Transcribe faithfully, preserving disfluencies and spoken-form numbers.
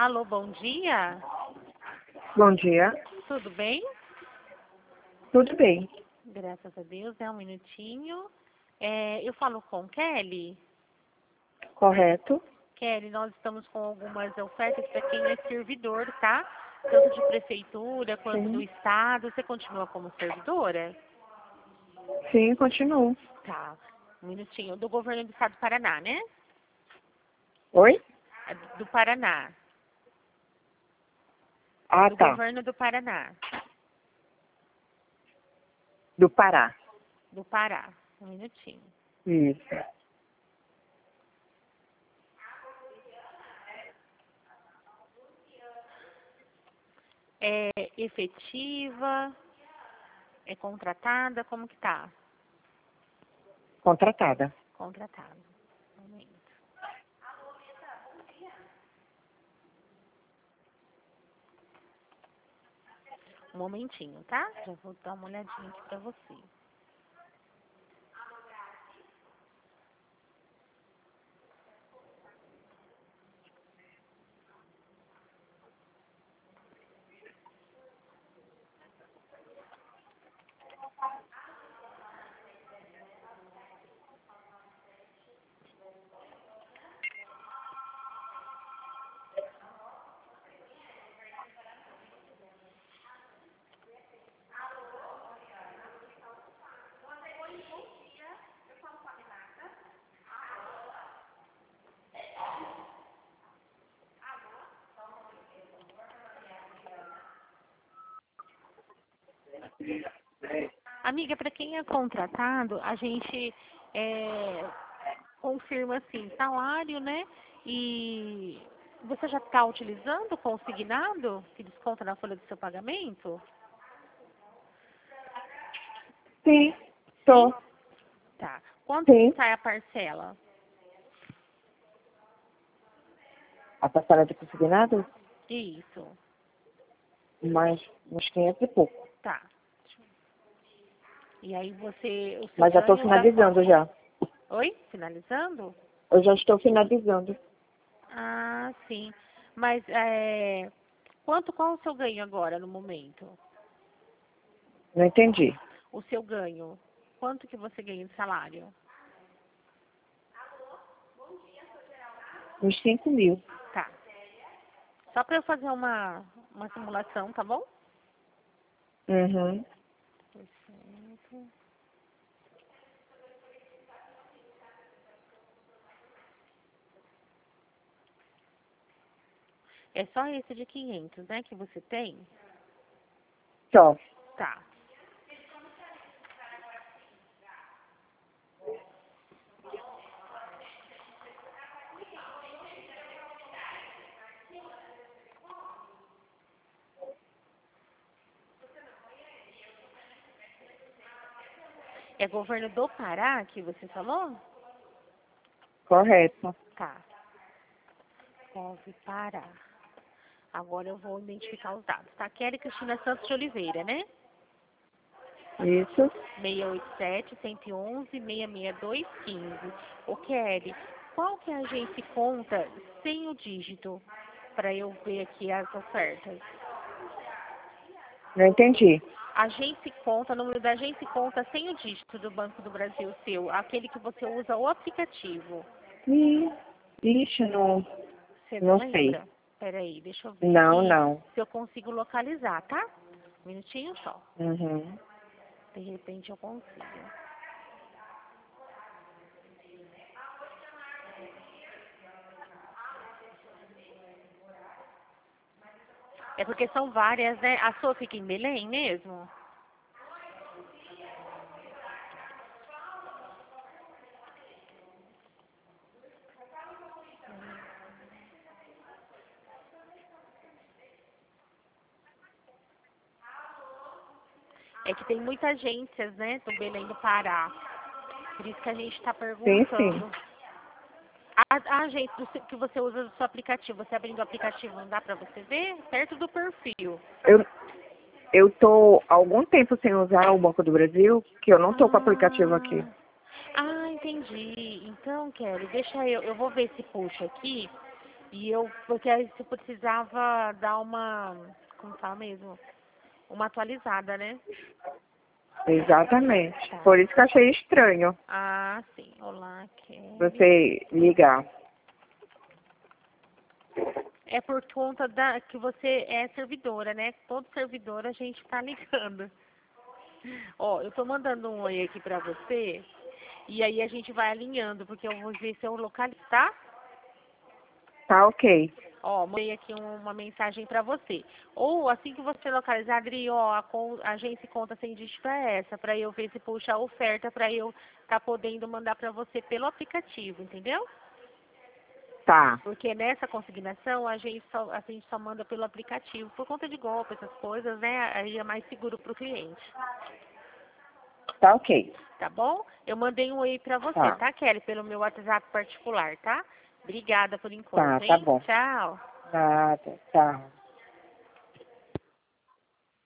Alô, bom dia. Bom dia. Tudo bem? Tudo bem. Graças a Deus, é um minutinho. É, eu falo com Kelly. Correto? Kelly, nós estamos com algumas ofertas para quem é servidor, tá? Tanto de prefeitura quanto do Sim. estado. Você continua como servidora? Sim, continuo. Tá. Um minutinho. Do governo do estado do Paraná, né? Oi? É do Paraná. Ah, Do tá. governo do Paraná. Do Pará. Do Pará. Um minutinho. Isso. É efetiva? É contratada? Como que tá? Contratada. Contratada. Um momento. Um momentinho, tá? Já vou dar uma olhadinha aqui pra você. Amiga, para quem é contratado, a gente é, confirma assim, salário, né? E você já está utilizando o consignado, que desconta na folha do seu pagamento? Sim. Tô. Tá. Quanto que Sim. sai a parcela? A parcela de consignado? Isso. Mais uns quinhentos e pouco. Tá. E aí você, o seu Mas já estou ganho dá finalizando quanto? já. Oi? Finalizando? Eu já estou finalizando. Ah, sim. Mas é, quanto, qual o seu ganho agora no momento? Não entendi. O seu ganho. Quanto que você ganha de salário? Uns cinco mil. Tá. Só para eu fazer uma, uma simulação, tá bom? Uhum. Perfeito. É só esse de quinhentos, né, que você tem? Só. Tá. É governo do Pará que você falou? Correto. Tá. Deve Pará. Agora eu vou identificar os dados, tá? Kelly Cristina Santos de Oliveira, né? Isso. seis oito sete, um um um, seis seis dois, um cinco. Ô Kelly, qual que é a agência conta sem o dígito? Para eu ver aqui as ofertas. Não entendi. Agência conta, número da agência conta sem o dígito do Banco do Brasil seu, aquele que você usa o aplicativo. Ih, ixi, não, Você não não sei. lembra? Peraí, deixa eu ver Não, aqui não. se eu consigo localizar, tá? Um minutinho só. Uhum. De repente eu consigo. É porque são várias, né? A sua fica em Belém mesmo? É que tem muitas agências, né, do Belém do Pará. Por isso que a gente está Sim, sim. perguntando. A, a agência do seu- que você usa do seu aplicativo, você abrindo o aplicativo, não dá para você ver? Perto do perfil. Eu, eu tô há algum tempo sem usar o Banco do Brasil, que eu não tô com o aplicativo aqui. Ah, ah, entendi. Então, Kelly, deixa eu, eu vou ver se puxa aqui E eu, porque aí você precisava dar uma, como fala mesmo, uma atualizada, né? Exatamente. Tá. Por isso que eu achei estranho Ah, sim. Olá, Kelly. você ligar. É por conta da que você é servidora, né? Todo servidor a gente tá ligando. Ó, eu tô mandando um oi aqui pra você. E aí a gente vai alinhando, porque eu vou ver se eu localizo, tá? Tá ok. Ó, mandei aqui um- uma mensagem pra você. Ou assim que você localizar, Adri, ó, a, con- a agência conta sem dígito é essa, pra eu ver se puxa a oferta, pra eu tá podendo mandar pra você pelo aplicativo, entendeu? Tá. Porque nessa consignação a gente só, a gente só manda pelo aplicativo, por conta de golpe, essas coisas, né? Aí é mais seguro pro cliente. Tá ok. Tá bom? Eu mandei um oi pra você, Tá. tá, Kelly? Pelo meu WhatsApp particular, tá? Obrigada por enquanto, Tá, tá hein? bom. Tchau. Nada. Tchau.